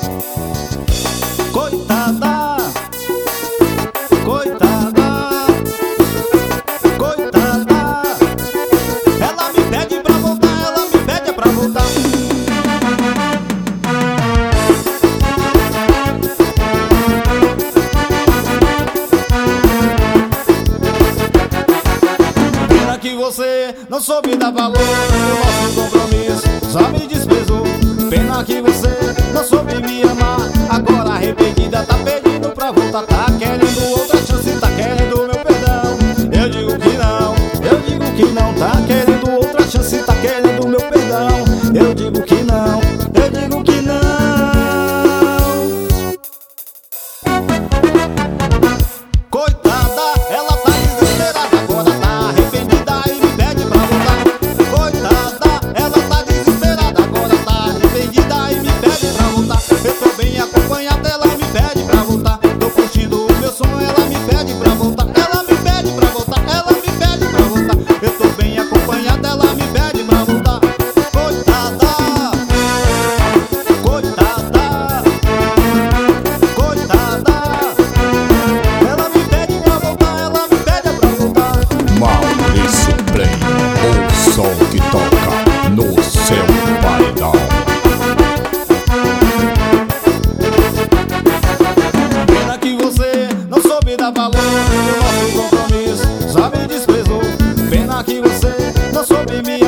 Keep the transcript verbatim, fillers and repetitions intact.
Coitada, coitada, coitada. Ela me pede pra voltar, ela me pede pra voltar. Pena que você não soube dar valor no nosso compromisso, só me desprezou. Pena que você não soube me amar, agora arrependida tá pedindo pra voltar. Tá querendo outra chance, tá querendo meu perdão. Eu digo que não, eu digo que não. Tá querendo outra chance, tá querendo meu perdão. Eu digo que não, eu digo que não. Coitada, ela tá desesperada, agora tá arrependida e me pede pra voltar. Coitada, ela tá desesperada, agora tá arrependida e me pede pra voltar. Eu tô bem acompanhada, ela me pede pra voltar. Tô curtindo o meu som, ela me pede pra voltar. Ela me pede pra voltar, ela me pede pra voltar. Eu tô bem acompanhada, ela me pede pra voltar. Coitada, coitada, coitada. Ela me pede pra voltar, ela me pede pra voltar. Maurício Play, o som que toca no seu paredão. Pena que você não soube dar valor no nosso compromisso, só me desprezou. Pena que você não soube me